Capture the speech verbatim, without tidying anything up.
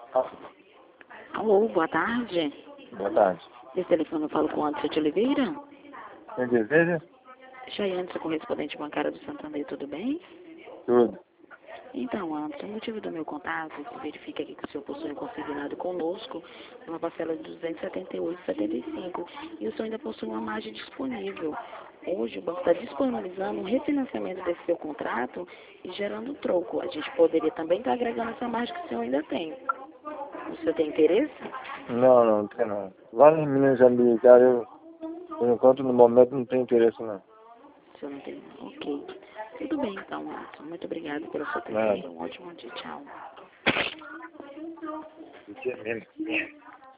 Alô, boa tarde. Boa tarde. Esse telefone eu falo com o Anderson de Oliveira. Quem deseja? Chayane, sou correspondente bancária do Santander, tudo bem? Tudo. Então, Anderson, o motivo do meu contato, se verifica aqui que o senhor possui um consignado conosco, uma parcela de duzentos e setenta e oito reais e setenta e cinco centavos, e o senhor ainda possui uma margem disponível. Hoje o banco está disponibilizando um refinanciamento desse seu contrato e gerando troco. A gente poderia também estar agregando essa margem que o senhor ainda tem. O senhor tem interesse? Não, não, não tem não. Vários meninos já me ligaram, eu, por enquanto, no momento, não tenho interesse não. O senhor não tem? Ok. Tudo bem, então, Anderson. Muito obrigada pela sua Nada. atenção. Um ótimo dia. Tchau. Não tinha mesmo.